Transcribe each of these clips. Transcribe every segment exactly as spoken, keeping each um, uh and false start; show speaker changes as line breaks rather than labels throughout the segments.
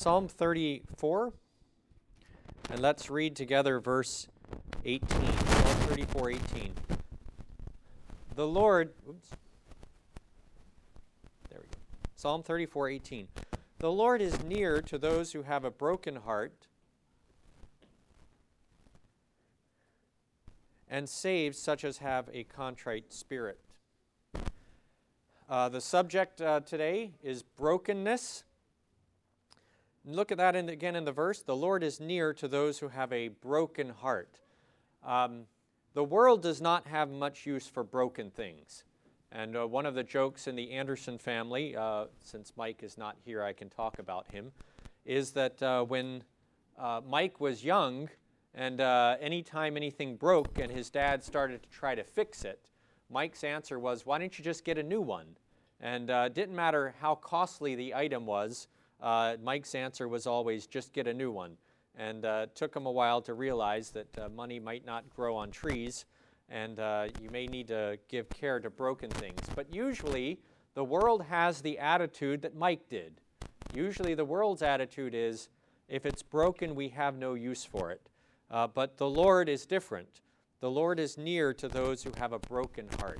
Psalm thirty-four, and let's read together verse eighteen. Psalm thirty-four, eighteen. The Lord, oops, there we go. Psalm thirty-four, eighteen. The Lord is near to those who have a broken heart and saves such as have a contrite spirit. Uh, the subject uh, today is brokenness. Look at that in, again in the verse. The Lord is near to those who have a broken heart. Um, the world does not have much use for broken things. And uh, one of the jokes in the Anderson family, uh, since Mike is not here, I can talk about him, is that uh, when uh, Mike was young, and uh, anytime anything broke and his dad started to try to fix it, Mike's answer was, why don't you just get a new one? And uh, it didn't matter how costly the item was, uh, Mike's answer was always, just get a new one. And uh, it took him a while to realize that uh, money might not grow on trees, and uh, you may need to give care to broken things. But usually, the world has the attitude that Mike did. Usually, the world's attitude is, if it's broken, we have no use for it. Uh, but the Lord is different. The Lord is near to those who have a broken heart.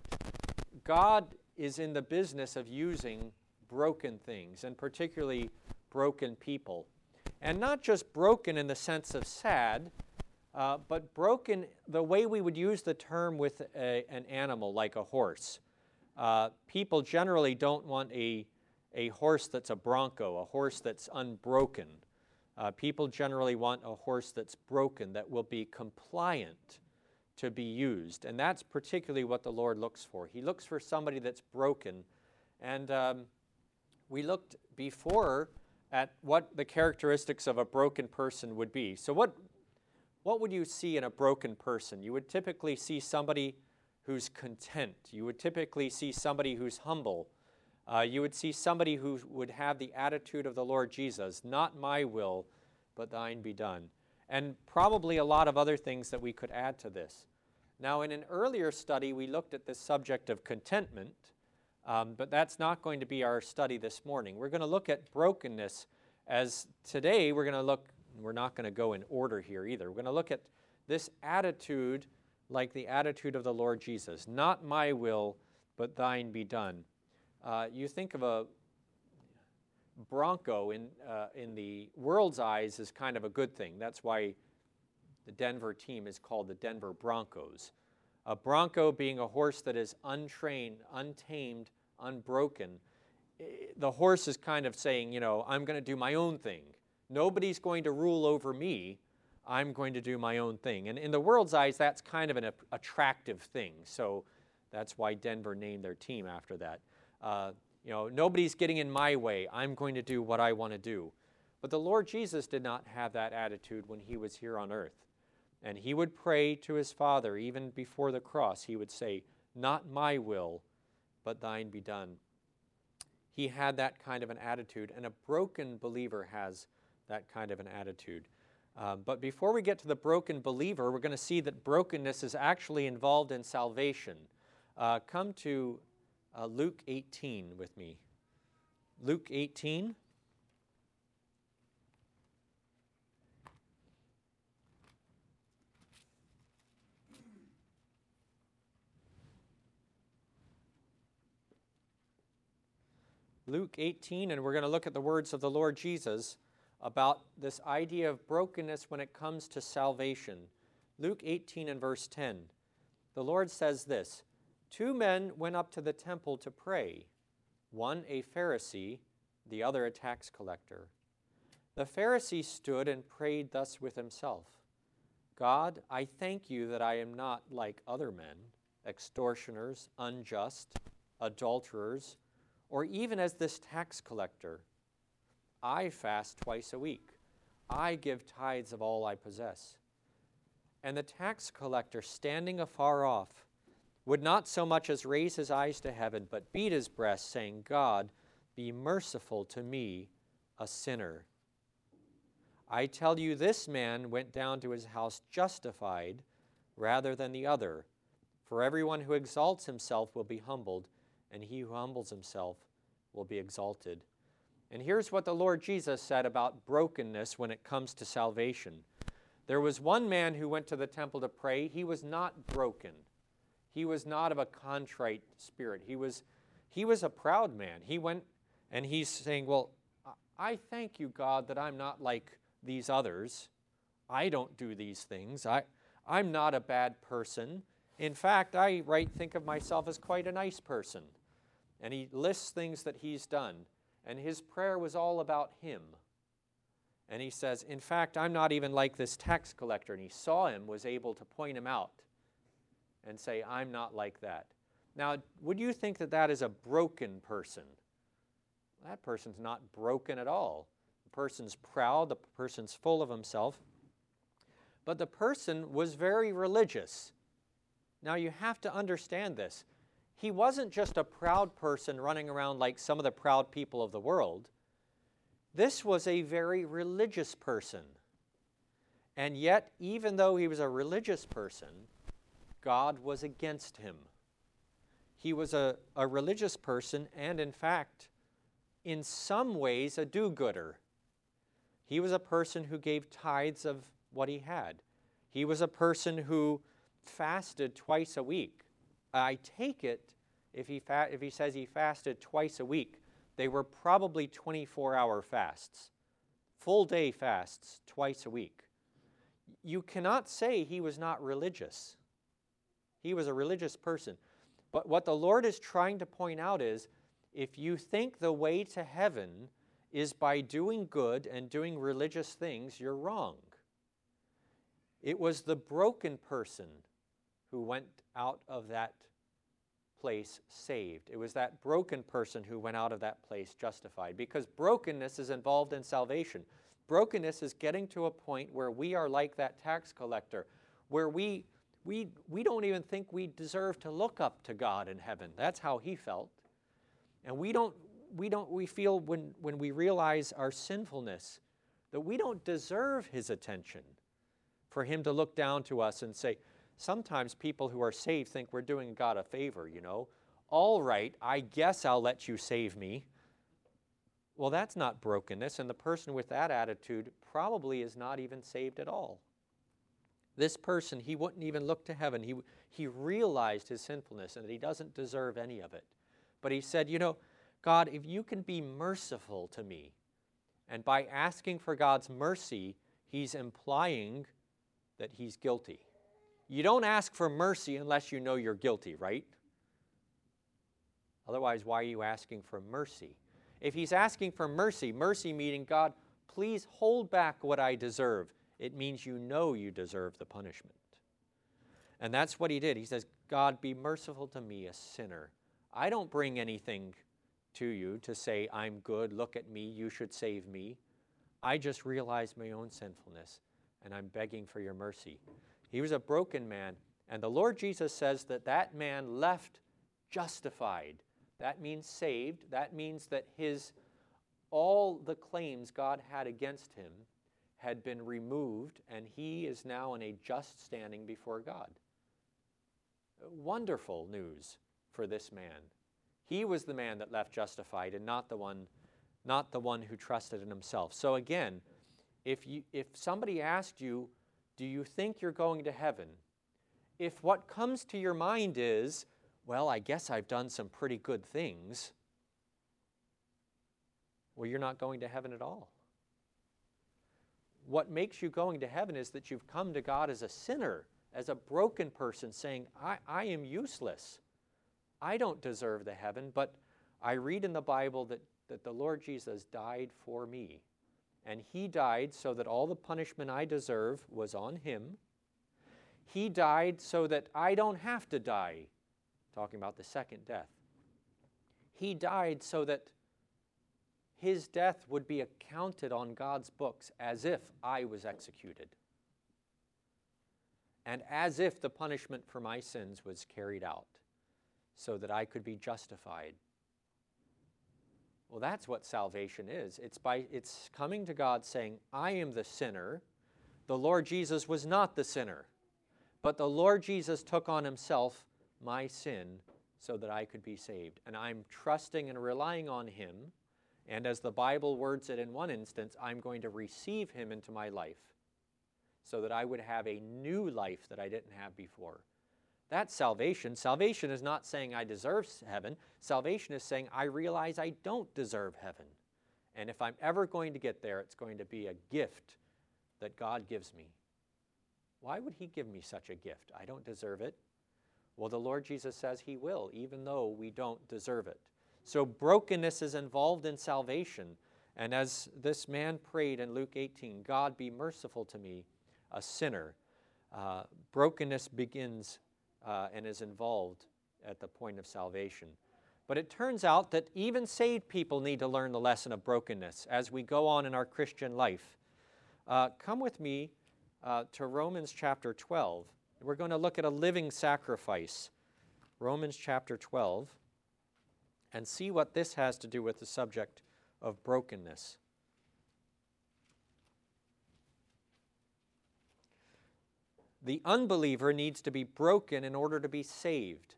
God is in the business of using broken things, and particularly broken people. And not just broken in the sense of sad, uh, but broken the way we would use the term with a, an animal like a horse. Uh, people generally don't want a, a horse that's a bronco, a horse that's unbroken. Uh, people generally want a horse that's broken, that will be compliant to be used. And that's particularly what the Lord looks for. He looks for somebody that's broken. And um, we looked before at what the characteristics of a broken person would be. So what, what would you see in a broken person? You would typically see somebody who's content. You would typically see somebody who's humble. Uh, you would see somebody who would have the attitude of the Lord Jesus, not my will, but thine be done. And probably a lot of other things that we could add to this. Now, in an earlier study, we looked at this subject of contentment, um, but that's not going to be our study this morning. We're going to look at brokenness as today we're going to look, we're not going to go in order here either. We're going to look at this attitude like the attitude of the Lord Jesus, not my will, but thine be done. Uh, you think of a bronco in, uh, in the world's eyes is kind of a good thing. That's why the Denver team is called the Denver Broncos. A bronco being a horse that is untrained, untamed, unbroken. The horse is kind of saying, you know, I'm going to do my own thing. Nobody's going to rule over me. I'm going to do my own thing. And in the world's eyes, that's kind of an a- attractive thing. So that's why Denver named their team after that. Uh, you know, nobody's getting in my way. I'm going to do what I want to do. But the Lord Jesus did not have that attitude when he was here on earth. And he would pray to his Father, even before the cross. He would say, not my will, but thine be done. He had that kind of an attitude, and a broken believer has that kind of an attitude. Um, but before we get to the broken believer, we're going to see that brokenness is actually involved in salvation. Uh, come to Uh, Luke eighteen with me. Luke eighteen. Luke eighteen, and we're going to look at the words of the Lord Jesus about this idea of brokenness when it comes to salvation. Luke eighteen and verse ten. The Lord says this, two men went up to the temple to pray, one a Pharisee, the other a tax collector. The Pharisee stood and prayed thus with himself, God, I thank you that I am not like other men, extortioners, unjust, adulterers, or even as this tax collector. I fast twice a week. I give tithes of all I possess. And the tax collector, standing afar off, would not so much as raise his eyes to heaven, but beat his breast, saying, God, be merciful to me, a sinner. I tell you, this man went down to his house justified rather than the other. For everyone who exalts himself will be humbled, and he who humbles himself will be exalted. And here's what the Lord Jesus said about brokenness when it comes to salvation. There was one man who went to the temple to pray. He was not broken. He was not of a contrite spirit. He was, he was a proud man. He went and he's saying, well, I thank you, God, that I'm not like these others. I don't do these things. I, I'm not a bad person. In fact, I right, think of myself as quite a nice person. And he lists things that he's done. And his prayer was all about him. And he says, in fact, I'm not even like this tax collector. And he saw him, was able to point him out and say, I'm not like that. Now, would you think that that is a broken person? That person's not broken at all. The person's proud. The person's full of himself. But the person was very religious. Now, you have to understand this. He wasn't just a proud person running around like some of the proud people of the world. This was a very religious person. And yet, even though he was a religious person, God was against him. He was a, a religious person and, in fact, in some ways, a do-gooder. He was a person who gave tithes of what he had. He was a person who fasted twice a week. I take it, if he, fa- if he says he fasted twice a week, they were probably twenty-four hour fasts, full day fasts twice a week. You cannot say he was not religious. He was a religious person. But what the Lord is trying to point out is, if you think the way to heaven is by doing good and doing religious things, you're wrong. It was the broken person who went out of that place saved. It was that broken person who went out of that place justified, because brokenness is involved in salvation. Brokenness is getting to a point where we are like that tax collector, where we, we, we don't even think we deserve to look up to God in heaven. That's how he felt. And we don't, we don't, we feel when, when we realize our sinfulness that we don't deserve his attention, for him to look down to us and say, sometimes people who are saved think we're doing God a favor, you know. All right, I guess I'll let you save me. Well, that's not brokenness, and the person with that attitude probably is not even saved at all. This person, he wouldn't even look to heaven. He, he realized his sinfulness and that he doesn't deserve any of it. But he said, you know, God, if you can be merciful to me, and by asking for God's mercy, he's implying that he's guilty. You don't ask for mercy unless you know you're guilty, right? Otherwise, why are you asking for mercy? If he's asking for mercy, mercy meaning, God, please hold back what I deserve, it means you know you deserve the punishment. And that's what he did. He says, God, be merciful to me, a sinner. I don't bring anything to you to say, I'm good, look at me, you should save me. I just realize my own sinfulness, and I'm begging for your mercy. He was a broken man, and the Lord Jesus says that that man left justified. That means saved. That means that his, all the claims God had against him had been removed, and he is now in a just standing before God. Wonderful news for this man. He was the man that left justified, and not the one, not the one who trusted in himself. So again, if you, if somebody asked you, do you think you're going to heaven? If what comes to your mind is, well, I guess I've done some pretty good things, well, you're not going to heaven at all. What makes you going to heaven is that you've come to God as a sinner, as a broken person, saying, I, I am useless. I don't deserve the heaven, but I read in the Bible that, that the Lord Jesus died for me. And he died so that all the punishment I deserve was on him. He died so that I don't have to die, talking about the second death. He died so that his death would be accounted on God's books as if I was executed, and as if the punishment for my sins was carried out, so that I could be justified. Well, that's what salvation is. It's by it's coming to God saying, I am the sinner. The Lord Jesus was not the sinner, but the Lord Jesus took on himself my sin so that I could be saved. And I'm trusting and relying on him, And as the Bible words it in one instance, I'm going to receive him into my life so that I would have a new life that I didn't have before. That's salvation. Salvation is not saying I deserve heaven. Salvation is saying I realize I don't deserve heaven. And if I'm ever going to get there, it's going to be a gift that God gives me. Why would he give me such a gift? I don't deserve it. Well, the Lord Jesus says he will, even though we don't deserve it. So brokenness is involved in salvation. And as this man prayed in Luke eighteen, God be merciful to me, a sinner. Uh, brokenness begins uh, and is involved at the point of salvation. But it turns out that even saved people need to learn the lesson of brokenness as we go on in our Christian life. Uh, come with me uh, to Romans chapter twelve. We're going to look at a living sacrifice. Romans chapter twelve. And see what this has to do with the subject of brokenness. The unbeliever needs to be broken in order to be saved.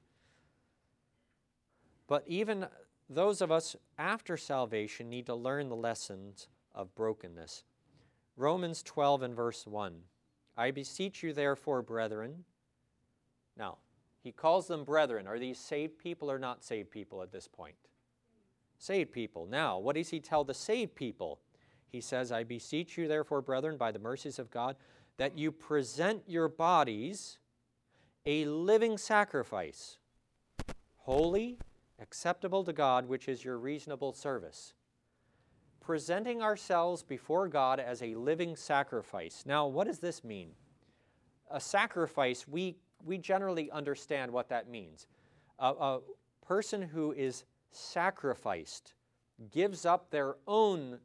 But even those of us after salvation need to learn the lessons of brokenness. Romans twelve and verse one. I beseech you therefore, brethren. Now, he calls them brethren. Are these saved people or not saved people at this point? Saved people. Now, what does he tell the saved people? He says, I beseech you therefore, brethren, by the mercies of God, that you present your bodies a living sacrifice, holy, acceptable to God, which is your reasonable service. Presenting ourselves before God as a living sacrifice. Now, what does this mean? A sacrifice, we, we generally understand what that means. A, a person who is sacrificed gives up their own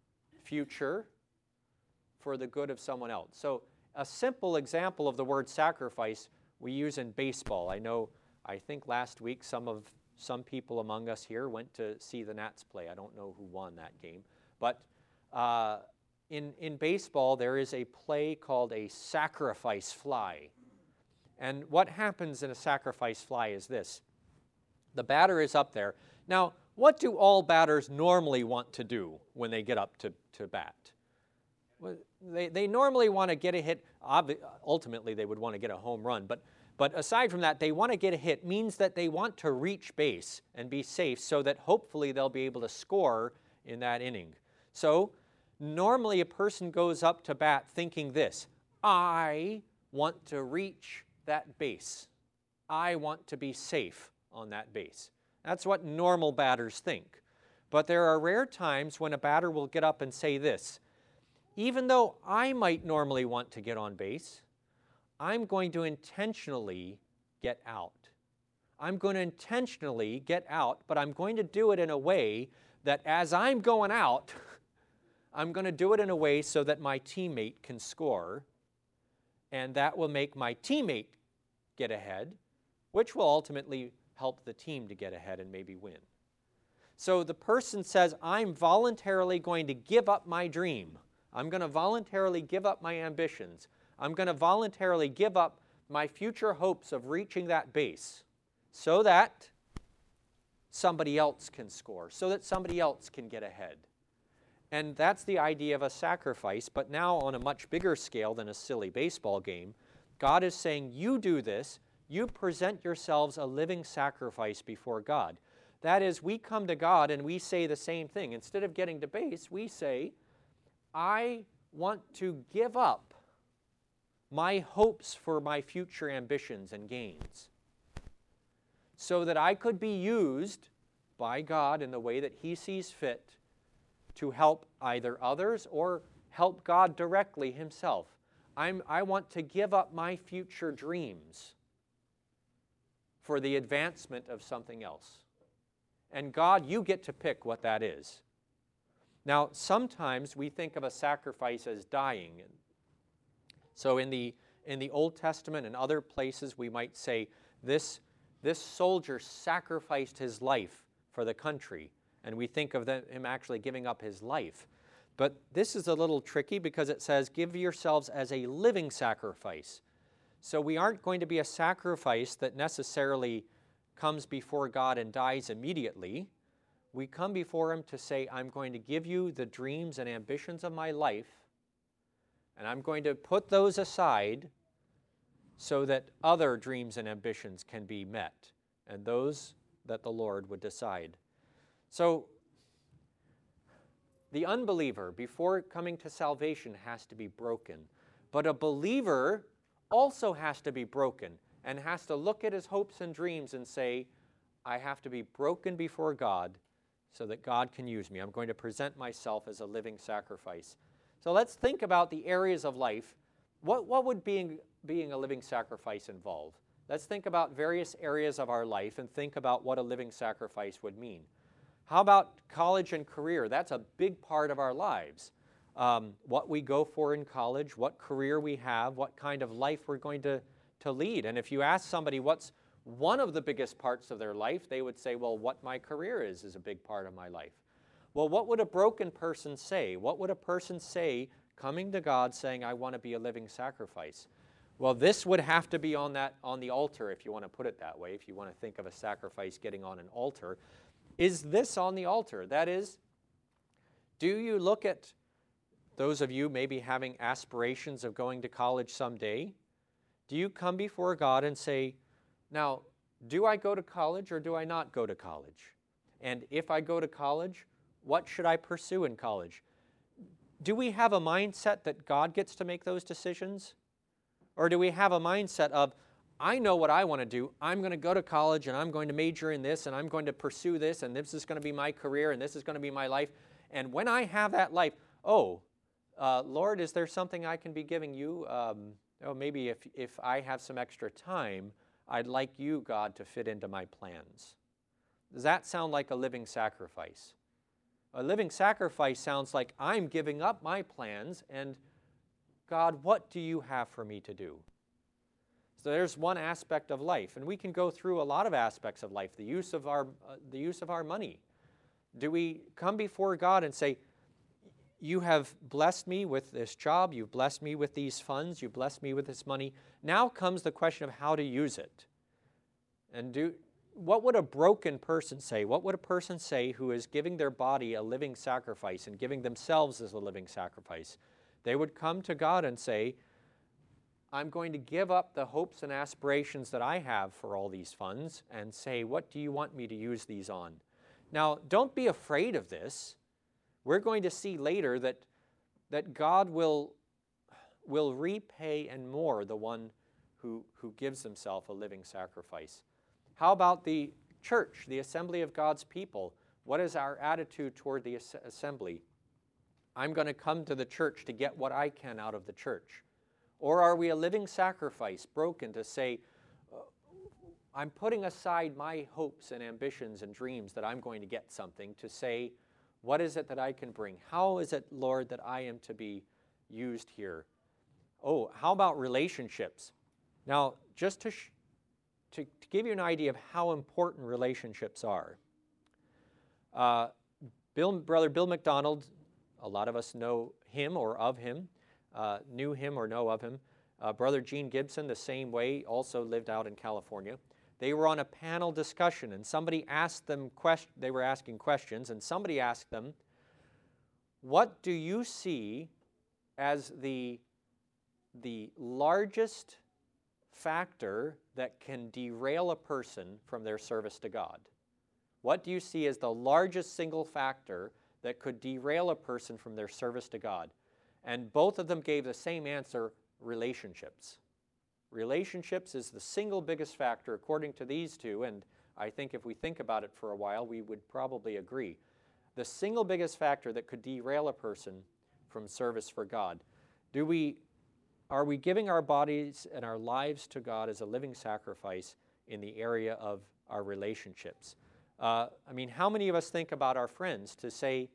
future for the good of someone else. So a simple example of the word sacrifice we use in baseball. I know, I think last week some of some people among us here went to see the Nats play. I don't know who won that game. But uh, in, in baseball, there is a play called a sacrifice fly. And what happens in a sacrifice fly is this. The batter is up there. Now, what do all batters normally want to do when they get up to, to bat? Well, they, they normally want to get a hit. Obvi- ultimately, they would want to get a home run. But, but aside from that, they want to get a hit. Means that they want to reach base and be safe so that hopefully they'll be able to score in that inning. So normally a person goes up to bat thinking this, I want to reach that base. I want to be safe on that base. That's what normal batters think. But there are rare times when a batter will get up and say this, even though I might normally want to get on base, I'm going to intentionally get out. I'm going to intentionally get out, but I'm going to do it in a way that as I'm going out, I'm going to do it in a way so that my teammate can score, and that will make my teammate get ahead, which will ultimately help the team to get ahead and maybe win. So the person says, I'm voluntarily going to give up my dream. I'm going to voluntarily give up my ambitions. I'm going to voluntarily give up my future hopes of reaching that base so that somebody else can score, so that somebody else can get ahead. And that's the idea of a sacrifice, but now on a much bigger scale than a silly baseball game. God is saying, you do this, you present yourselves a living sacrifice before God. That is, we come to God and we say the same thing. Instead of getting to base, we say, I want to give up my hopes for my future ambitions and gains so that I could be used by God in the way that He sees fit to help either others or help God directly Himself. I'm, I want to give up my future dreams for the advancement of something else. And God, you get to pick what that is. Now, sometimes we think of a sacrifice as dying. So in the, in the Old Testament and other places, we might say, this, this soldier sacrificed his life for the country. And we think of the, him actually giving up his life. But this is a little tricky because it says, give yourselves as a living sacrifice. So we aren't going to be a sacrifice that necessarily comes before God and dies immediately. we come before him to say, I'm going to give you the dreams and ambitions of my life, and I'm going to put those aside so that other dreams and ambitions can be met, and those that the Lord would decide. So the unbeliever, before coming to salvation, has to be broken. But a believer also has to be broken and has to look at his hopes and dreams and say, I have to be broken before God so that God can use me. I'm going to present myself as a living sacrifice. So let's think about the areas of life. What, what would being, being a living sacrifice involve? Let's think about various areas of our life and think about what a living sacrifice would mean. How about college and career? That's a big part of our lives. Um, what we go for in college, what career we have, what kind of life we're going to, to lead. And if you ask somebody what's one of the biggest parts of their life, they would say, well, what my career is is a big part of my life. Well, what would a broken person say? What would a person say coming to God saying, I want to be a living sacrifice? Well, this would have to be on, that, on the altar, if you want to put it that way, if you want to think of a sacrifice getting on an altar. Is this on the altar? That is, do you look at those of you maybe having aspirations of going to college someday? Do you come before God and say, now, do I go to college or do I not go to college? And if I go to college, what should I pursue in college? Do we have a mindset that God gets to make those decisions? Or do we have a mindset of, I know what I want to do. I'm going to go to college and I'm going to major in this and I'm going to pursue this and this is going to be my career and this is going to be my life. And when I have that life, oh, uh, Lord, is there something I can be giving you? Um, oh, maybe if, if I have some extra time, I'd like you, God, to fit into my plans. Does that sound like a living sacrifice? A living sacrifice sounds like I'm giving up my plans and God, what do you have for me to do? So there's one aspect of life, and we can go through a lot of aspects of life. The use of our, uh, the use of our money. Do we come before God and say, you have blessed me with this job, you've blessed me with these funds, you've blessed me with this money. Now comes the question of how to use it. And do, what would a broken person say? What would a person say who is giving their body a living sacrifice and giving themselves as a living sacrifice? They would come to God and say, I'm going to give up the hopes and aspirations that I have for all these funds and say, what do you want me to use these on? Now, don't be afraid of this. We're going to see later that, that God will, will repay and more the one who, who gives himself a living sacrifice. How about the church, the assembly of God's people? What is our attitude toward the as- assembly? I'm going to come to the church to get what I can out of the church. Or are we a living sacrifice, broken to say, uh, I'm putting aside my hopes and ambitions and dreams that I'm going to get something to say, what is it that I can bring? How is it, Lord, that I am to be used here? Oh, how about relationships? Now, just to, sh- to, to give you an idea of how important relationships are, uh, Bill, Brother Bill McDonald, a lot of us know him or of him, uh, knew him or know of him. Uh, Brother Gene Gibson, the same way, also lived out in California. They were on a panel discussion, and somebody asked them, quest- they were asking questions, and somebody asked them, what do you see as the, the largest factor that can derail a person from their service to God? What do you see as the largest single factor that could derail a person from their service to God? And both of them gave the same answer, relationships. Relationships is the single biggest factor according to these two, and I think if we think about it for a while, we would probably agree. The single biggest factor that could derail a person from service for God. Do we, are we giving our bodies and our lives to God as a living sacrifice in the area of our relationships? Uh, I mean, how many of us think about our friends to say,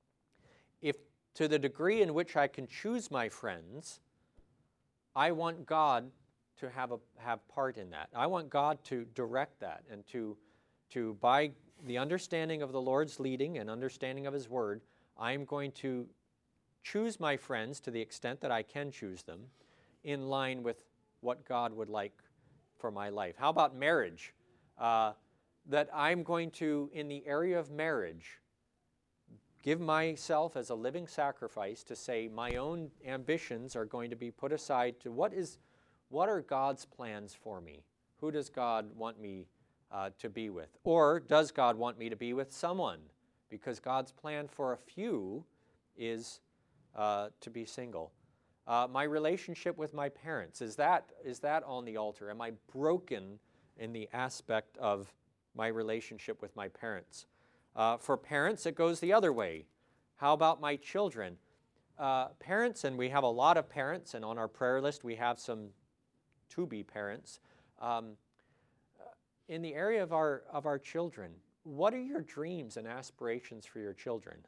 if to the degree in which I can choose my friends, I want God to have a have part in that. I want God to direct that and to, to by the understanding of the Lord's leading and understanding of his word, I'm going to choose my friends to the extent that I can choose them in line with what God would like for my life. How about marriage? Uh, that I'm going to, in the area of marriage, give myself as a living sacrifice to say my own ambitions are going to be put aside to what is, what are God's plans for me? Who does God want me uh, to be with? Or does God want me to be with someone? Because God's plan for a few is uh, to be single. Uh, my relationship with my parents, is that, is that on the altar? Am I broken in the aspect of my relationship with my parents? Uh, for parents, it goes the other way. How about my children? Uh, parents, and we have a lot of parents, and on our prayer list we have some to-be parents. Um, in the area of our, of our children, what are your dreams and aspirations for your children?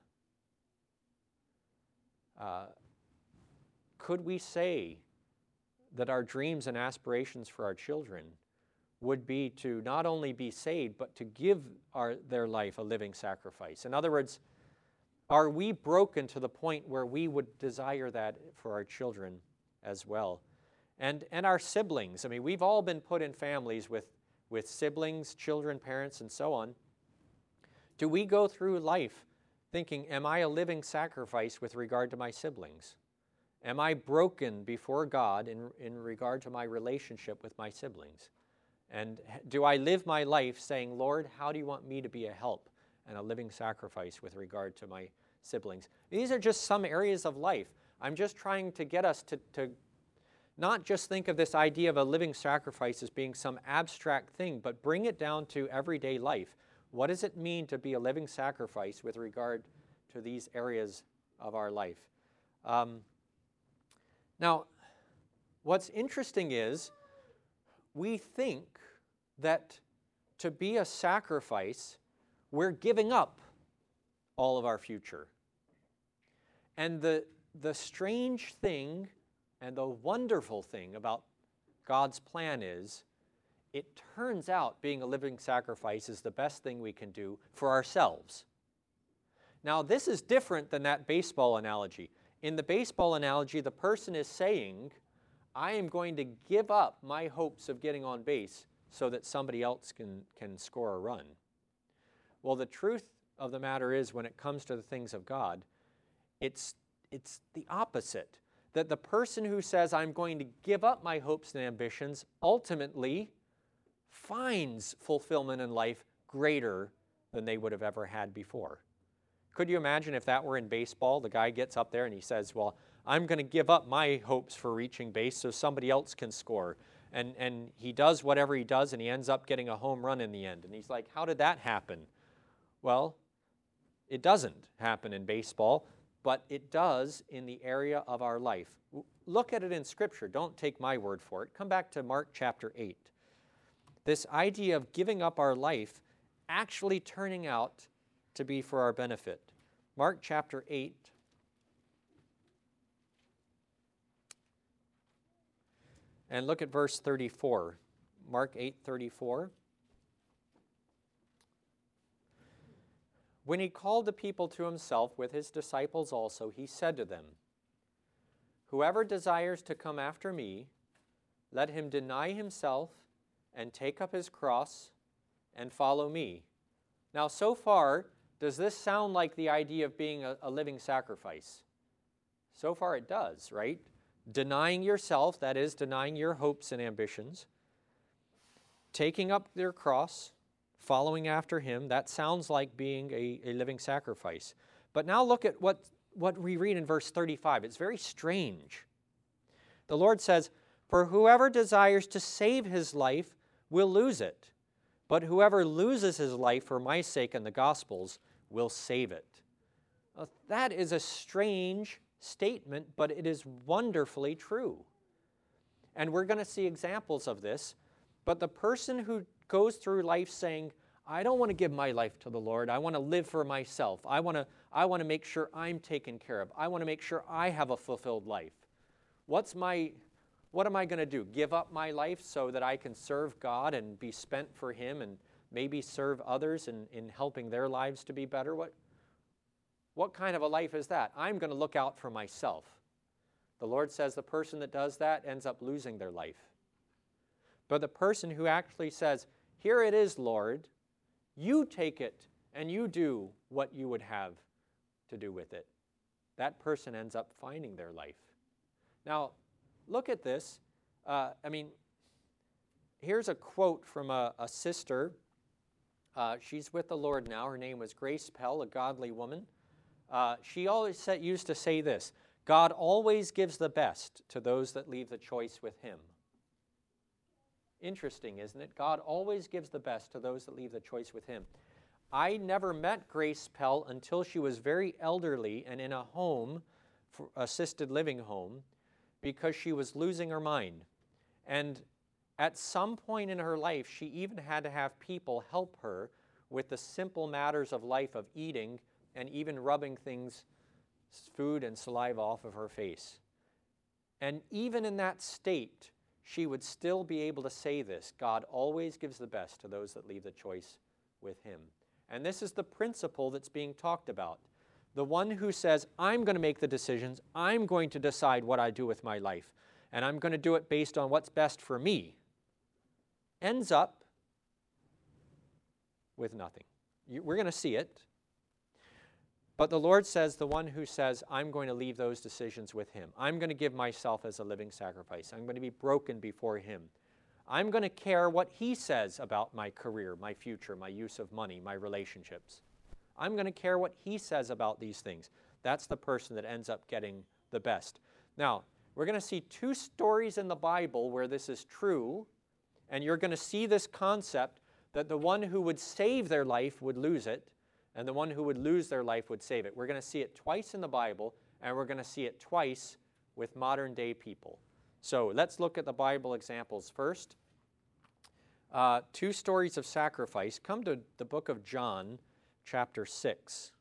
Uh, could we say that our dreams and aspirations for our children would be to not only be saved, but to give our, their life a living sacrifice? In other words, are we broken to the point where we would desire that for our children as well? And, and our siblings, I mean, we've all been put in families with, with siblings, children, parents, and so on. Do we go through life thinking, am I a living sacrifice with regard to my siblings? Am I broken before God in, in regard to my relationship with my siblings? And do I live my life saying, Lord, how do you want me to be a help and a living sacrifice with regard to my siblings? These are just some areas of life. I'm just trying to get us to, to not just think of this idea of a living sacrifice as being some abstract thing, but bring it down to everyday life. What does it mean to be a living sacrifice with regard to these areas of our life? Um, now, what's interesting is we think that to be a sacrifice, we're giving up all of our future. And the, the strange thing and the wonderful thing about God's plan is, it turns out being a living sacrifice is the best thing we can do for ourselves. Now, this is different than that baseball analogy. In the baseball analogy, the person is saying, I am going to give up my hopes of getting on base so that somebody else can, can score a run. Well, the truth of the matter is, when it comes to the things of God, it's, it's the opposite. That the person who says, I'm going to give up my hopes and ambitions, ultimately finds fulfillment in life greater than they would have ever had before. Could you imagine if that were in baseball? The guy gets up there and he says, well, I'm going to give up my hopes for reaching base so somebody else can score. And, and he does whatever he does, and he ends up getting a home run in the end. And he's like, how did that happen? Well, it doesn't happen in baseball, but it does in the area of our life. Look at it in Scripture. Don't take my word for it. Come back to Mark chapter eight. This idea of giving up our life actually turning out to be for our benefit. Mark chapter eight. And look at verse thirty-four. Mark eight thirty-four. When he called the people to himself with his disciples also, he said to them, whoever desires to come after me, let him deny himself and take up his cross and follow me. Now, so far, does this sound like the idea of being a, a living sacrifice? So far it does, right? Denying yourself, that is, denying your hopes and ambitions, taking up their cross, following after him, that sounds like being a, a living sacrifice. But now look at what, what we read in verse thirty-five. It's very strange. The Lord says, for whoever desires to save his life will lose it, but whoever loses his life for my sake and the gospel's will save it. Now, that is a strange statement, but it is wonderfully true. And we're going to see examples of this. But the person who goes through life saying, I don't want to give my life to the Lord. I want to live for myself. I want to, I want to make sure I'm taken care of. I want to make sure I have a fulfilled life. What's my, what am I going to do? Give up my life so that I can serve God and be spent for him and maybe serve others in, in helping their lives to be better? What, what kind of a life is that? I'm going to look out for myself. The Lord says the person that does that ends up losing their life. But the person who actually says, here it is, Lord, You take it and you do what you would have to do with it. That person ends up finding their life. Now, look at this. Uh, I mean, here's a quote from a, a sister. Uh, she's with the Lord now. Her name was Grace Pell, a godly woman. Uh, she always said, used to say this: God always gives the best to those that leave the choice with him. Interesting, isn't it? God always gives the best to those that leave the choice with him. I never met Grace Pell until she was very elderly and in a home, for assisted living home, because she was losing her mind. And at some point in her life, she even had to have people help her with the simple matters of life, of eating and even rubbing things, food and saliva off of her face. And even in that state, she would still be able to say this: God always gives the best to those that leave the choice with him. And this is the principle that's being talked about. The one who says, I'm going to make the decisions, I'm going to decide what I do with my life, and I'm going to do it based on what's best for me, ends up with nothing. You, we're going to see it. But the Lord says, the one who says, I'm going to leave those decisions with him. I'm going to give myself as a living sacrifice. I'm going to be broken before him. I'm going to care what he says about my career, my future, my use of money, my relationships. I'm going to care what he says about these things. That's the person that ends up getting the best. Now, we're going to see two stories in the Bible where this is true, and you're going to see this concept that the one who would save their life would lose it, and the one who would lose their life would save it. We're going to see it twice in the Bible, and we're going to see it twice with modern day people. So let's look at the Bible examples first. Uh, two stories of sacrifice. Come to the book of John, chapter six.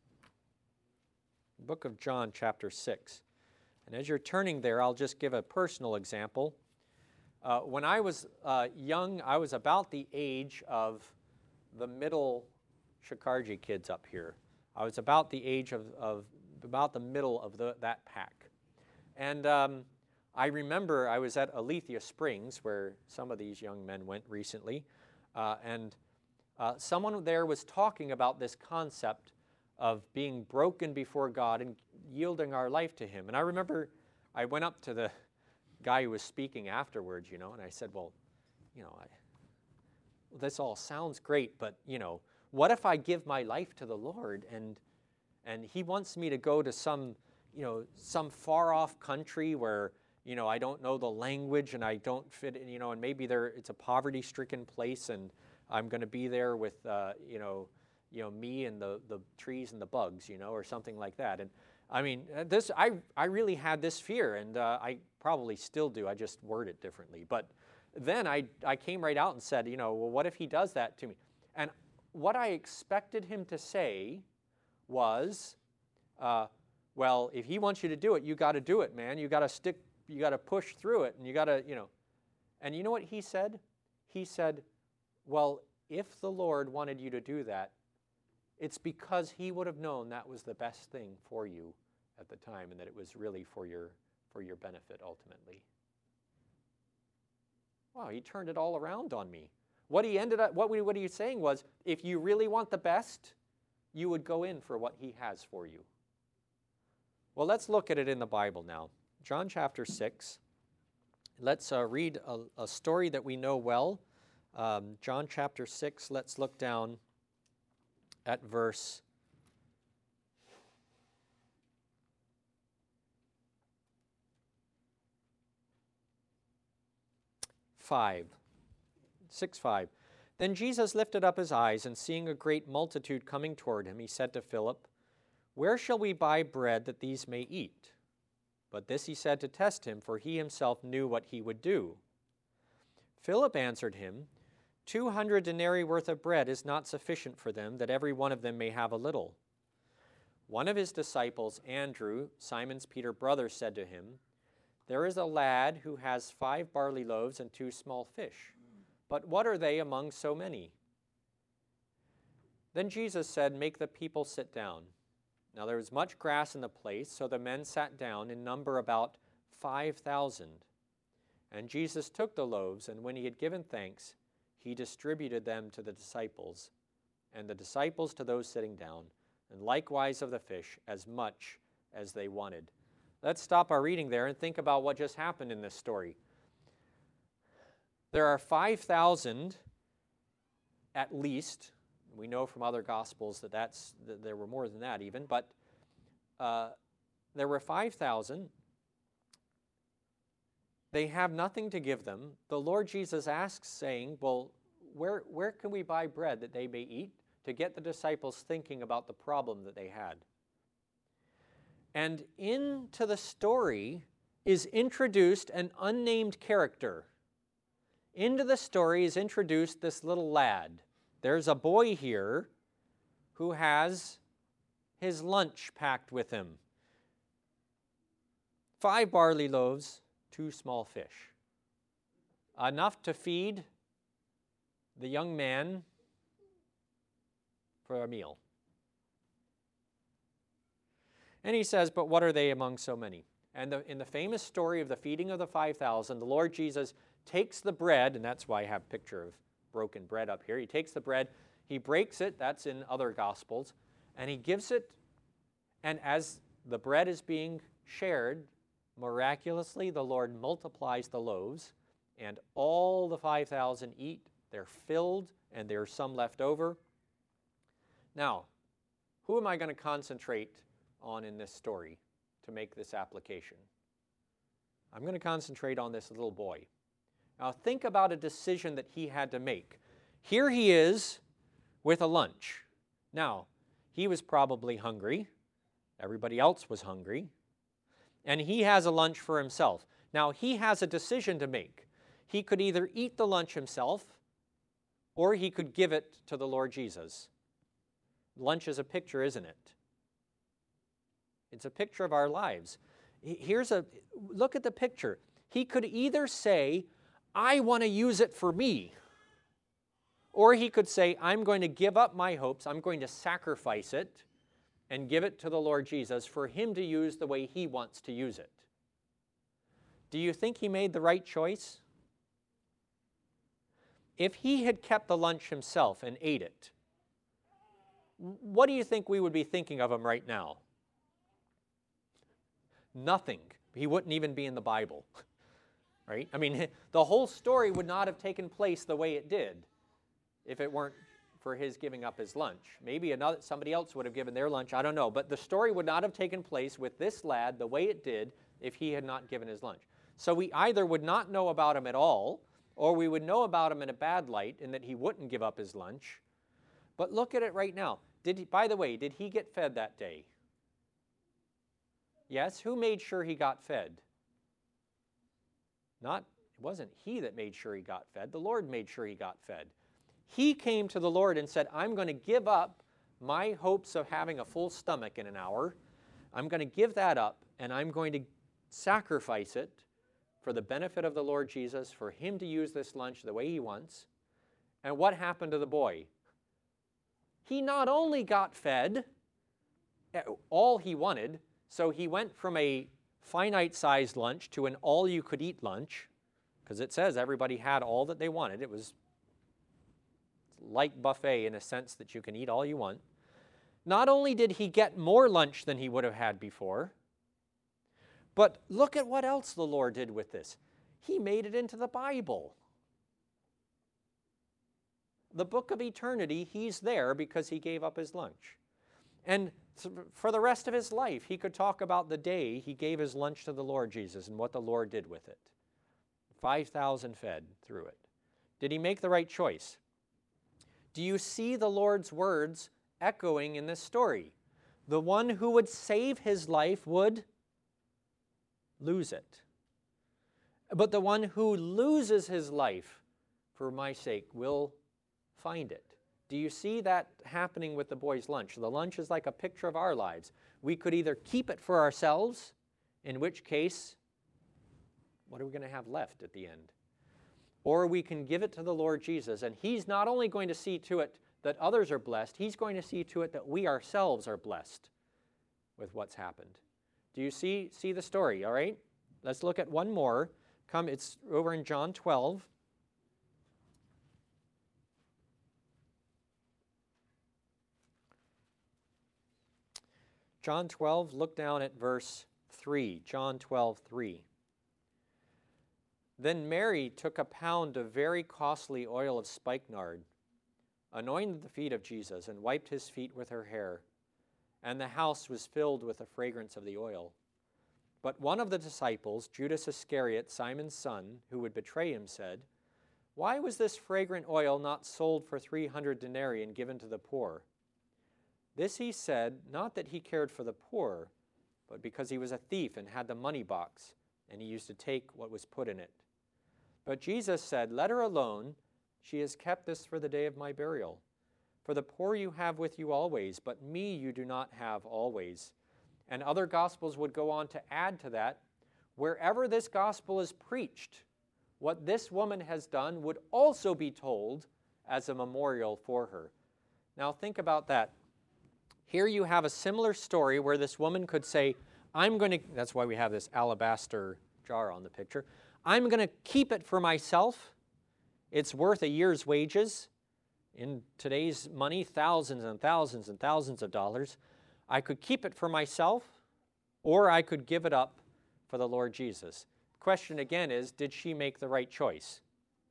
Book of John, chapter six. And as you're turning there, I'll just give a personal example. Uh, when I was uh, young, I was about the age of the middle Shikarji kids up here. I was about the age of, of about the middle of the, that pack. And um, I remember I was at Alethea Springs, where some of these young men went recently, uh, and uh, someone there was talking about this concept of being broken before God and yielding our life to him. And I remember I went up to the guy who was speaking afterwards, you know, and I said, well, you know, I, well, this all sounds great, but, you know, what if I give my life to the Lord and and he wants me to go to some, you know, some far-off country where, you know, I don't know the language and I don't fit in, you know, and maybe there it's a poverty-stricken place and I'm going to be there with, uh, you know, you know, me and the, the trees and the bugs, you know, or something like that. And I mean, this, I, I really had this fear, and uh, I probably still do. I just word it differently. But then I, I came right out and said, you know, well, what if he does that to me? And what I expected him to say was, uh, well, if he wants you to do it, you got to do it, man. You got to stick, you got to push through it, and you got to, you know. And you know what he said? He said, well, if the Lord wanted you to do that, it's because he would have known that was the best thing for you at the time and that it was really for your, for your benefit ultimately. Wow, he turned it all around on me. What he ended up, what, we, what he was saying was, if you really want the best, you would go in for what he has for you. Well, let's look at it in the Bible now. John chapter six. Let's uh, read a, a story that we know well. Um, John chapter six, let's look down at verse five. six five. Then Jesus lifted up his eyes, and seeing a great multitude coming toward him, he said to Philip, where shall we buy bread that these may eat? But this he said to test him, for he himself knew what he would do. Philip answered him, Two hundred denarii worth of bread is not sufficient for them, that every one of them may have a little. One of his disciples, Andrew, Simon's Peter brother, said to him, there is a lad who has five barley loaves and two small fish. But what are they among so many? Then Jesus said, make the people sit down. Now there was much grass in the place, so the men sat down, in number about five thousand. And Jesus took the loaves, and when he had given thanks, he distributed them to the disciples, and the disciples to those sitting down, and likewise of the fish, as much as they wanted. Let's stop our reading there and think about what just happened in this story. There are five thousand at least. We know from other Gospels that, that's, that there were more than that even, but uh, there were five thousand. They have nothing to give them. The Lord Jesus asks, saying, well, where, where can we buy bread that they may eat? To get the disciples thinking about the problem that they had. And into the story is introduced an unnamed character. Into the story is introduced this little lad. There's a boy here who has his lunch packed with him. Five barley loaves, two small fish. Enough to feed the young man for a meal. And he says, but what are they among so many? And the, in the famous story of the feeding of the five thousand, the Lord Jesus takes the bread, and that's why I have a picture of broken bread up here. He takes the bread, he breaks it, that's in other Gospels, and he gives it, and as the bread is being shared, miraculously the Lord multiplies the loaves, and all the five thousand eat. They're filled, and there's some left over. Now, who am I going to concentrate on in this story to make this application? I'm going to concentrate on this little boy. Now, think about a decision that he had to make. Here he is with a lunch. Now, he was probably hungry. Everybody else was hungry. And he has a lunch for himself. Now, he has a decision to make. He could either eat the lunch himself, or he could give it to the Lord Jesus. Lunch is a picture, isn't it? It's a picture of our lives. Here's a, look at the picture. He could either say, I want to use it for me. Or he could say, I'm going to give up my hopes, I'm going to sacrifice it and give it to the Lord Jesus for him to use the way he wants to use it. Do you think he made the right choice? If he had kept the lunch himself and ate it, what do you think we would be thinking of him right now? Nothing. He wouldn't even be in the Bible, right? I mean, the whole story would not have taken place the way it did if it weren't for his giving up his lunch. Maybe another, somebody else would have given their lunch, I don't know. But the story would not have taken place with this lad the way it did if he had not given his lunch. So we either would not know about him at all, or we would know about him in a bad light in that he wouldn't give up his lunch. But look at it right now. Did he, by the way, did he get fed that day? Yes, who made sure he got fed? Not, it wasn't he that made sure he got fed. The Lord made sure he got fed. He came to the Lord and said, I'm going to give up my hopes of having a full stomach in an hour. I'm going to give that up, and I'm going to sacrifice it for the benefit of the Lord Jesus, for him to use this lunch the way he wants. And what happened to the boy? He not only got fed all he wanted, so he went from a finite-sized lunch to an all-you-could-eat lunch, because it says everybody had all that they wanted. It was like buffet in a sense that you can eat all you want. Not only did he get more lunch than he would have had before, but look at what else the Lord did with this. He made it into the Bible. The book of eternity, he's there because he gave up his lunch. And for the rest of his life, he could talk about the day he gave his lunch to the Lord Jesus and what the Lord did with it. five thousand fed through it. Did he make the right choice? Do you see the Lord's words echoing in this story? The one who would save his life would lose it. But the one who loses his life for my sake will find it. Do you see that happening with the boy's lunch? The lunch is like a picture of our lives. We could either keep it for ourselves, in which case, what are we going to have left at the end? Or we can give it to the Lord Jesus, and he's not only going to see to it that others are blessed, he's going to see to it that we ourselves are blessed with what's happened. Do you see, see the story, all right? Let's look at one more. Come, it's over in John twelve. John twelve, look down at verse three. John twelve, three. Then Mary took a pound of very costly oil of spikenard, anointed the feet of Jesus, and wiped his feet with her hair. And the house was filled with the fragrance of the oil. But one of the disciples, Judas Iscariot, Simon's son, who would betray him, said, "Why was this fragrant oil not sold for three hundred denarii and given to the poor?" This he said, not that he cared for the poor, but because he was a thief and had the money box, and he used to take what was put in it. But Jesus said, "Let her alone. She has kept this for the day of my burial. For the poor you have with you always, but me you do not have always." And other gospels would go on to add to that, wherever this gospel is preached, what this woman has done would also be told as a memorial for her. Now think about that. Here you have a similar story where this woman could say, I'm going to, that's why we have this alabaster jar on the picture, I'm going to keep it for myself. It's worth a year's wages. In today's money, thousands and thousands and thousands of dollars. I could keep it for myself, or I could give it up for the Lord Jesus. The question again is, did she make the right choice?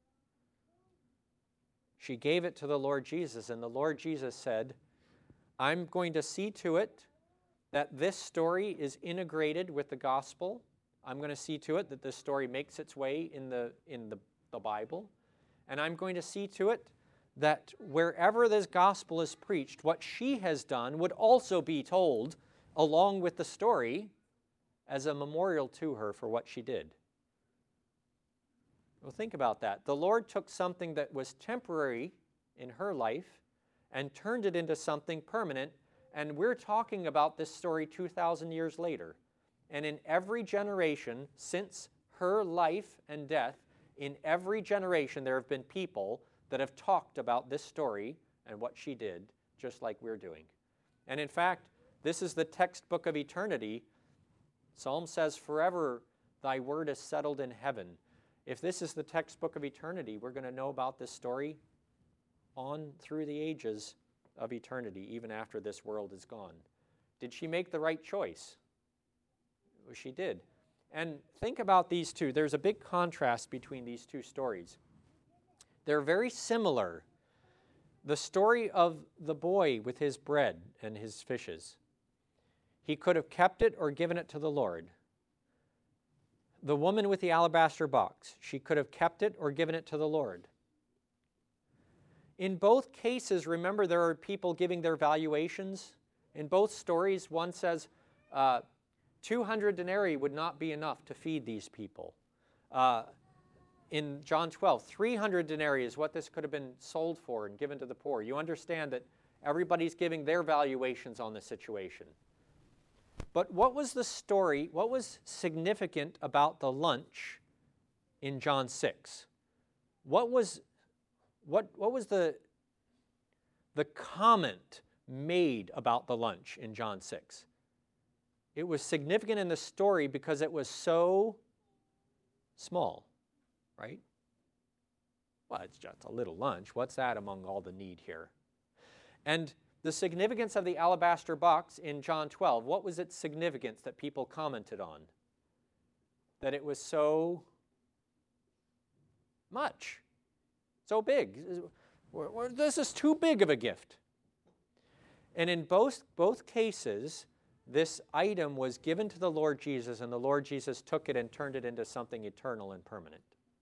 She gave it to the Lord Jesus, and the Lord Jesus said, I'm going to see to it that this story is integrated with the gospel. I'm going to see to it that this story makes its way in the, in the, the Bible. And I'm going to see to it that wherever this gospel is preached, what she has done would also be told along with the story as a memorial to her for what she did. Well, think about that. The Lord took something that was temporary in her life and turned it into something permanent, and we're talking about this story two thousand years later. And in every generation since her life and death, in every generation there have been people that have talked about this story and what she did, just like we're doing. And in fact, this is the textbook of eternity. Psalm says, forever thy word is settled in heaven. If this is the textbook of eternity, we're going to know about this story on through the ages of eternity, even after this world is gone. Did she make the right choice? Well, she did. And think about these two. There's a big contrast between these two stories. They're very similar. The story of the boy with his bread and his fishes. He could have kept it or given it to the Lord. The woman with the alabaster box, she could have kept it or given it to the Lord. In both cases, remember, there are people giving their valuations. In both stories, one says uh, two hundred denarii would not be enough to feed these people. Uh, In John twelve, three hundred denarii is what this could have been sold for and given to the poor. You understand that everybody's giving their valuations on the situation. But what was the story, what was significant about the lunch in John six? What was, what, what was the, the comment made about the lunch in John six? It was significant in the story because it was so small. Right? Well, it's just a little lunch. What's that among all the need here? And the significance of the alabaster box in John twelve, what was its significance that people commented on? That it was so much, so big. This is too big of a gift. And in both, both cases, this item was given to the Lord Jesus, and the Lord Jesus took it and turned it into something eternal and permanent.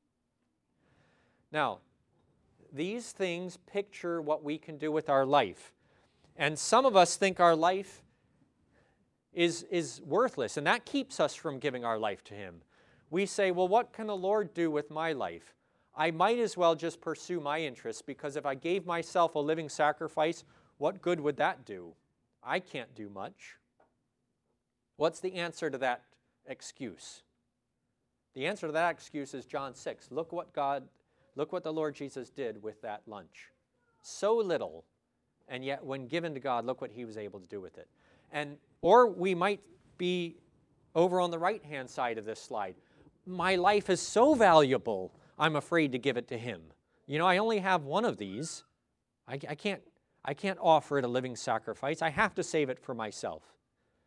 Now, these things picture what we can do with our life. And some of us think our life is, is worthless, and that keeps us from giving our life to Him. We say, well, what can the Lord do with my life? I might as well just pursue my interests, because if I gave myself a living sacrifice, what good would that do? I can't do much. What's the answer to that excuse? The answer to that excuse is John six. Look what God Look what the Lord Jesus did with that lunch. So little, and yet when given to God, look what He was able to do with it. And or we might be over on the right-hand side of this slide. My life is so valuable, I'm afraid to give it to Him. You know, I only have one of these. I, I can't, I can't offer it a living sacrifice. I have to save it for myself.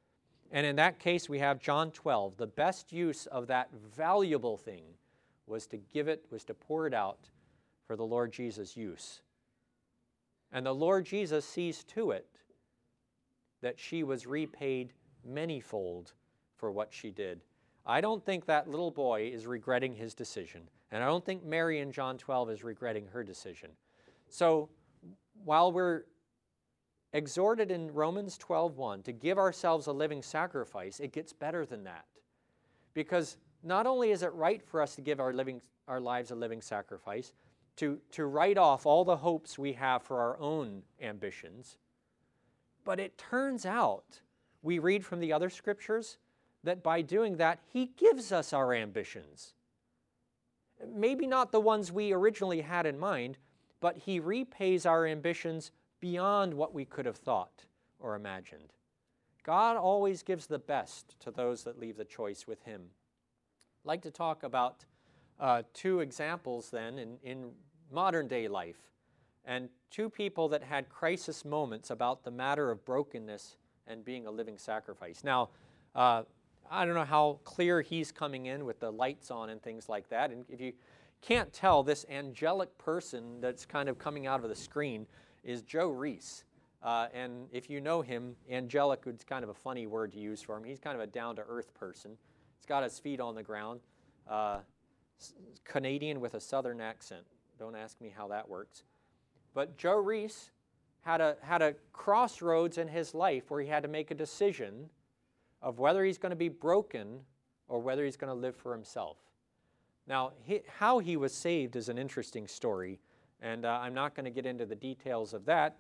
And in that case, we have John twelve. The best use of that valuable thing was to give it, was to pour it out for the Lord Jesus' use. And the Lord Jesus sees to it that she was repaid manyfold for what she did. I don't think that little boy is regretting his decision. And I don't think Mary in John twelve is regretting her decision. So while we're exhorted in Romans twelve one to give ourselves a living sacrifice, it gets better than that. Because not only is it right for us to give our living our lives a living sacrifice, to, to write off all the hopes we have for our own ambitions, but it turns out, we read from the other scriptures, that by doing that, he gives us our ambitions. Maybe not the ones we originally had in mind, but he repays our ambitions beyond what we could have thought or imagined. God always gives the best to those that leave the choice with him. I'd like to talk about uh, two examples then in, in modern day life, and two people that had crisis moments about the matter of brokenness and being a living sacrifice. Now, uh, I don't know how clear he's coming in with the lights on and things like that, and if you can't tell, this angelic person that's kind of coming out of the screen is Joe Reese. Uh, and if you know him, angelic is kind of a funny word to use for him. He's kind of a down-to-earth person. He's got his feet on the ground. Uh, Canadian with a southern accent. Don't ask me how that works. But Joe Reese had a, had a crossroads in his life where he had to make a decision of whether he's going to be broken or whether he's going to live for himself. Now, he, how he was saved is an interesting story, and uh, I'm not going to get into the details of that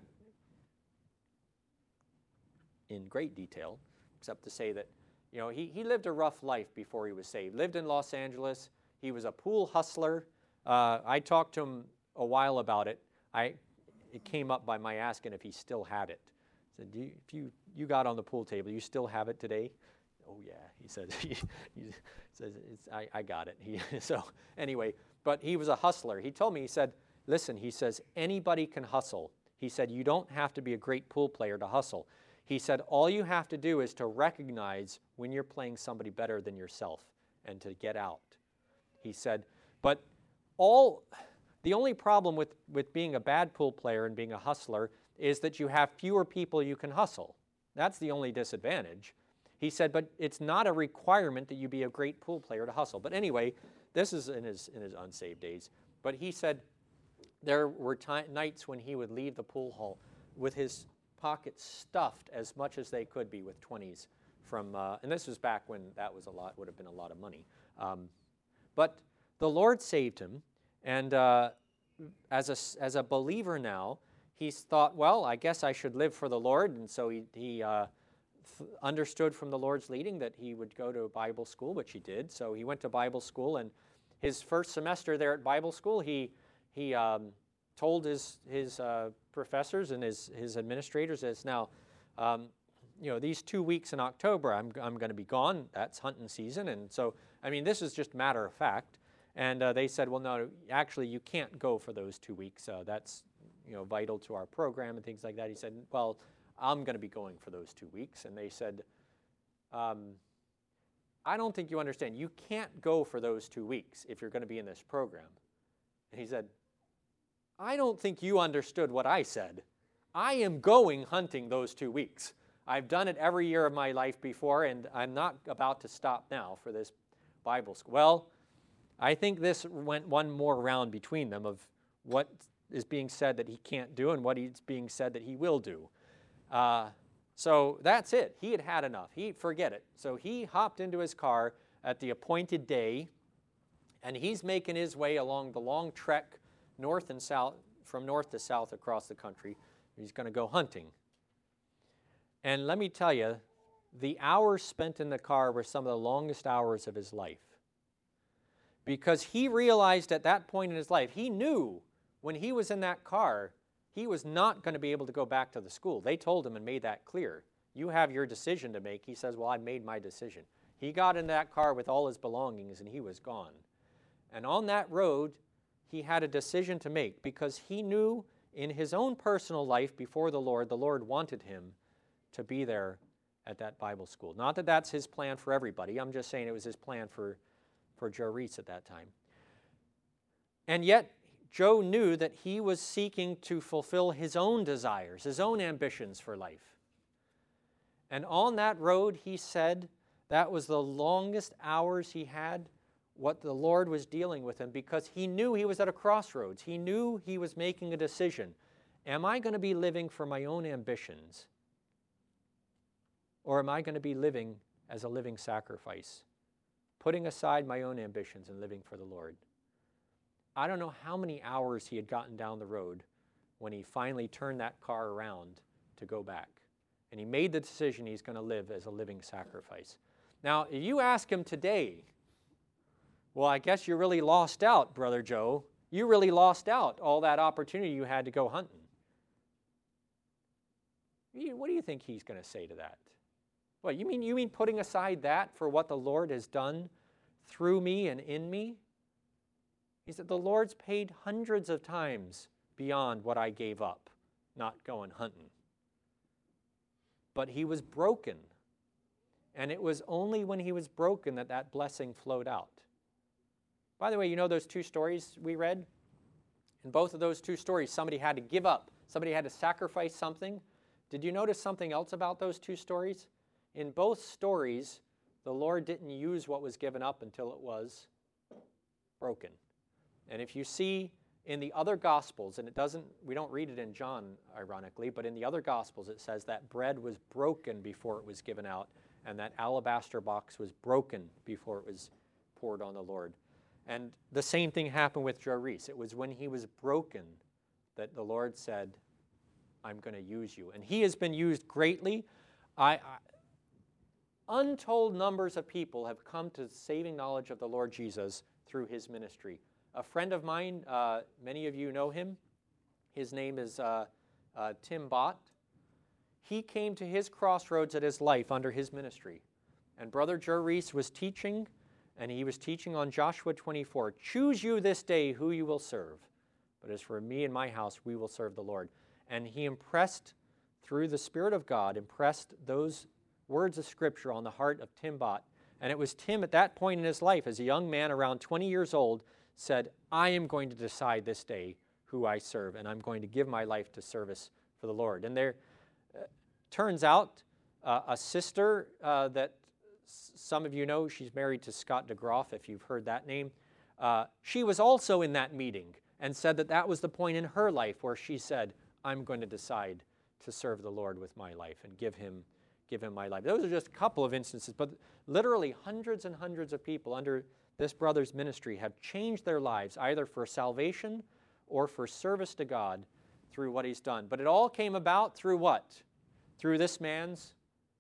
in great detail, except to say that, you know, he, he lived a rough life before he was saved. Lived in Los Angeles. He was a pool hustler. Uh, I talked to him a while about it. I, it came up by my asking if he still had it. I said, Do you, if you, you got on the pool table, you still have it today? Oh, yeah, he says. He, he says, it's, I, I got it. He, so anyway, but he was a hustler. He told me, he said, listen, he says, anybody can hustle. He said, you don't have to be a great pool player to hustle. He said, all you have to do is to recognize when you're playing somebody better than yourself and to get out. He said, but all, the only problem with, with being a bad pool player and being a hustler is that you have fewer people you can hustle. That's the only disadvantage. He said, but it's not a requirement that you be a great pool player to hustle. But anyway, this is in his, in his unsaved days. But he said there were t- nights when he would leave the pool hall with his pockets stuffed as much as they could be with twenties from, uh, and this was back when that was a lot, would have been a lot of money. Um, but the Lord saved him, and uh, as a, as a believer now, he's thought, well, I guess I should live for the Lord, and so he, he uh, th- understood from the Lord's leading that he would go to Bible school, which he did. So he went to Bible school, and his first semester there at Bible school, he he um, told his his uh, professors and his his administrators, as now, um, you know, these two weeks in October, I'm I'm going to be gone. That's hunting season, and so I mean, this is just matter of fact. And uh, they said, well, no, actually, you can't go for those two weeks. Uh, that's you know, vital to our program and things like that. He said, well, I'm going to be going for those two weeks. And they said, um, I don't think you understand. You can't go for those two weeks if you're going to be in this program. And he said, I don't think you understood what I said. I am going hunting those two weeks. I've done it every year of my life before, and I'm not about to stop now for this Bible school. Well, I think this went one more round between them of what is being said that he can't do and what is being said that he will do. Uh, so that's it. He had had enough. He forget it. So he hopped into his car at the appointed day, and he's making his way along the long trek north and south, from north to south across the country. He's going to go hunting. And let me tell you, the hours spent in the car were some of the longest hours of his life. Because he realized at that point in his life, he knew when he was in that car, he was not going to be able to go back to the school. They told him and made that clear. You have your decision to make. He says, well, I made my decision. He got in that car with all his belongings and he was gone. And on that road, he had a decision to make because he knew in his own personal life before the Lord, the Lord wanted him to be there at that Bible school. Not that that's his plan for everybody. I'm just saying it was his plan for, for Joe Reese at that time. And yet, Joe knew that he was seeking to fulfill his own desires, his own ambitions for life. And on that road, he said that was the longest hours he had, what the Lord was dealing with him, because he knew he was at a crossroads. He knew he was making a decision. Am I going to be living for my own ambitions? Or am I going to be living as a living sacrifice, putting aside my own ambitions and living for the Lord? I don't know how many hours he had gotten down the road when he finally turned that car around to go back. And he made the decision he's going to live as a living sacrifice. Now, if you ask him today, well, I guess you really lost out, Brother Joe. You really lost out all that opportunity you had to go hunting. What do you think he's going to say to that? What, you mean, you mean putting aside that for what the Lord has done through me and in me? He said, the Lord's paid hundreds of times beyond what I gave up, not going hunting. But he was broken. And it was only when he was broken that that blessing flowed out. By the way, you know those two stories we read? In both of those two stories, somebody had to give up. Somebody had to sacrifice something. Did you notice something else about those two stories? In both stories, the Lord didn't use what was given up until it was broken. And if you see in the other Gospels, and it doesn't, we don't read it in John, ironically, but in the other Gospels it says that bread was broken before it was given out, and that alabaster box was broken before it was poured on the Lord. And the same thing happened with Joe Reese. It was when he was broken that the Lord said, I'm going to use you. And he has been used greatly. I, I, untold numbers of people have come to saving knowledge of the Lord Jesus through his ministry. A friend of mine, uh, many of you know him. His name is uh, uh, Tim Bott. He came to his crossroads at his life under his ministry. And Brother Joe Reese was teaching, and he was teaching on Joshua twenty-four. Choose you this day who you will serve. But as for me and my house, we will serve the Lord. And he impressed, through the Spirit of God, impressed those words of Scripture on the heart of Tim Bott. And it was Tim at that point in his life, as a young man around twenty years old, said, I am going to decide this day who I serve, and I'm going to give my life to service for the Lord. And there uh, turns out uh, a sister uh, that s- some of you know, she's married to Scott DeGroff, if you've heard that name. Uh, she was also in that meeting and said that that was the point in her life where she said, I'm going to decide to serve the Lord with my life and give him, give him my life. Those are just a couple of instances, but literally hundreds and hundreds of people under this brother's ministry have changed their lives either for salvation or for service to God through what he's done. But it all came about through what? Through this man's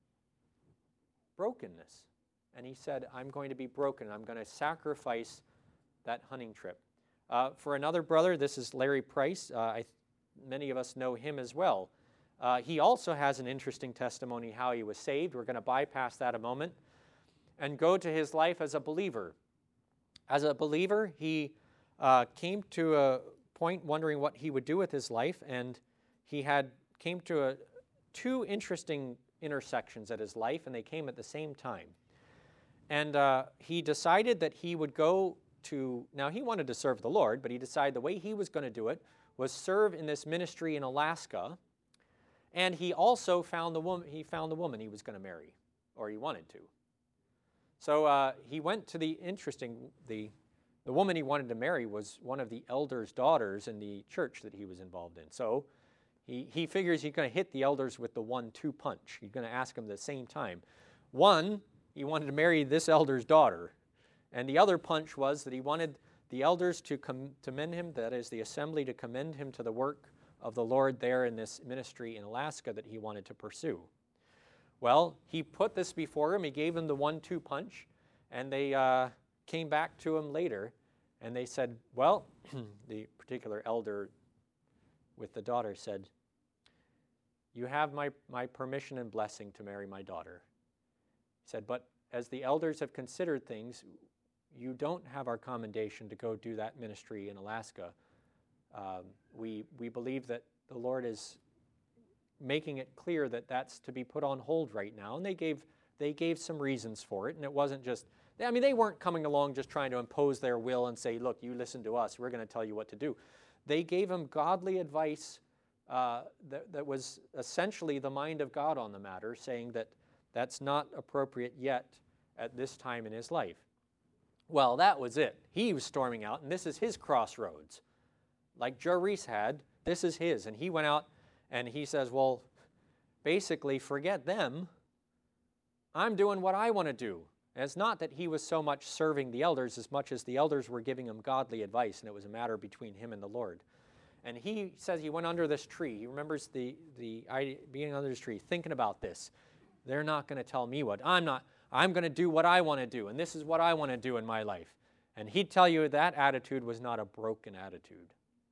brokenness. And he said, I'm going to be broken. I'm going to sacrifice that hunting trip. Uh, for another brother, this is Larry Price. Uh, I, many of us know him as well. Uh, he also has an interesting testimony how he was saved. We're going to bypass that a moment and go to his life as a believer. As a believer, he uh, came to a point wondering what he would do with his life, and he had came to a, two interesting intersections at his life, and they came at the same time. And uh, he decided that he would go to, now he wanted to serve the Lord, but he decided the way he was going to do it was serve in this ministry in Alaska, and he also found the woman, he found the woman he was going to marry, or he wanted to. So uh, he went to the interesting, the, the woman he wanted to marry was one of the elders' daughters in the church that he was involved in. So he, he figures he's going to hit the elders with the one two punch. He's going to ask them at the same time. One, he wanted to marry this elder's daughter. And the other punch was that he wanted the elders to com- commend him, that is, the assembly to commend him to the work of the Lord there in this ministry in Alaska that he wanted to pursue. Well, he put this before him. He gave him the one two punch, and they uh, came back to him later, and they said, well, the particular elder with the daughter said, you have my, my permission and blessing to marry my daughter. He said, but as the elders have considered things, you don't have our commendation to go do that ministry in Alaska. Um, we, we believe that the Lord is making it clear that that's to be put on hold right now. And they gave they gave some reasons for it, and it wasn't just, I mean, they weren't coming along just trying to impose their will and say, look, you listen to us, we're going to tell you what to do. They gave him godly advice uh, that, that was essentially the mind of God on the matter, saying that that's not appropriate yet at this time in his life. Well, that was it. He was storming out, and this is his crossroads. Like Joe Reese had, this is his. And he went out and he says, well, basically, forget them. I'm doing what I want to do. And it's not that he was so much serving the elders as much as the elders were giving him godly advice, and it was a matter between him and the Lord. And he says he went under this tree. He remembers the, the idea, being under this tree, thinking about this. They're not going to tell me what. I'm not. I'm going to do what I want to do, and this is what I want to do in my life. And he'd tell you that attitude was not a broken attitude.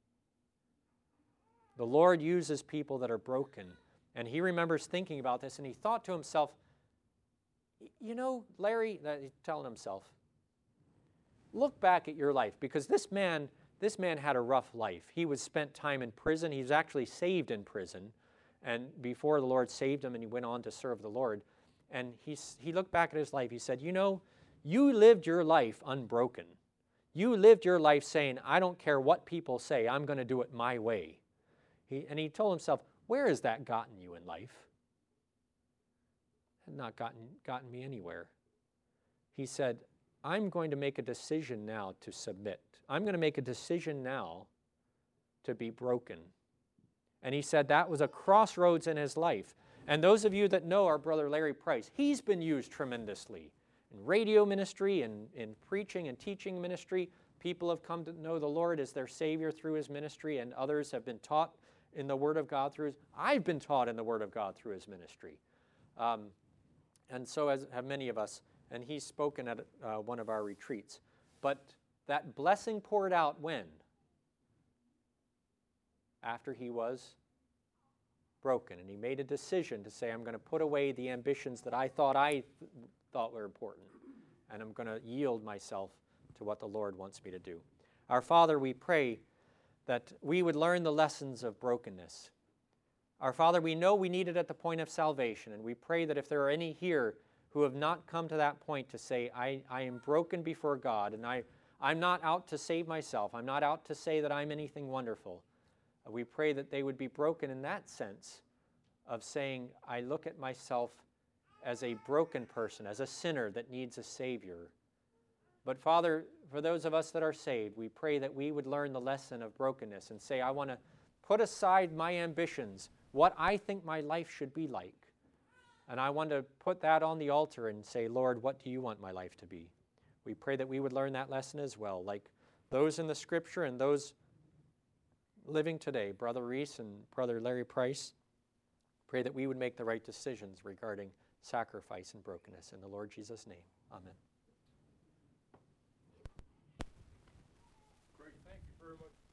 The Lord uses people that are broken. And he remembers thinking about this, and he thought to himself, you know, Larry, he's telling himself, look back at your life, because this man, this man had a rough life. He was spent time in prison. He was actually saved in prison, and before the Lord saved him, and he went on to serve the Lord. And he, he looked back at his life. He said, you know, you lived your life unbroken. You lived your life saying, I don't care what people say, I'm going to do it my way. He, and he told himself, where has that gotten you in life? It had not gotten, gotten me anywhere. He said, I'm going to make a decision now to submit. I'm going to make a decision now to be broken. And he said that was a crossroads in his life. And those of you that know our brother Larry Price, he's been used tremendously in radio ministry and in preaching and teaching ministry. People have come to know the Lord as their Savior through his ministry, and others have been taught in the Word of God through his, I've been taught in the Word of God through his ministry. Um, and so as have many of us, and he's spoken at uh, one of our retreats. But that blessing poured out when? After he was broken, and he made a decision to say, I'm going to put away the ambitions that I thought I th- thought were important, and I'm going to yield myself to what the Lord wants me to do. Our Father, we pray that we would learn the lessons of brokenness. Our Father, we know we need it at the point of salvation, and we pray that if there are any here who have not come to that point to say, I, I am broken before God, and I, I'm not out to save myself, I'm not out to say that I'm anything wonderful, we pray that they would be broken in that sense of saying, I look at myself as a broken person, as a sinner that needs a Savior. But Father, for those of us that are saved, we pray that we would learn the lesson of brokenness and say, I want to put aside my ambitions, what I think my life should be like. And I want to put that on the altar and say, Lord, what do you want my life to be? We pray that we would learn that lesson as well, like those in the Scripture and those living today, Brother Reese and Brother Larry Price. Pray that we would make the right decisions regarding sacrifice and brokenness. In the Lord Jesus' name, amen.
Great, thank you very much.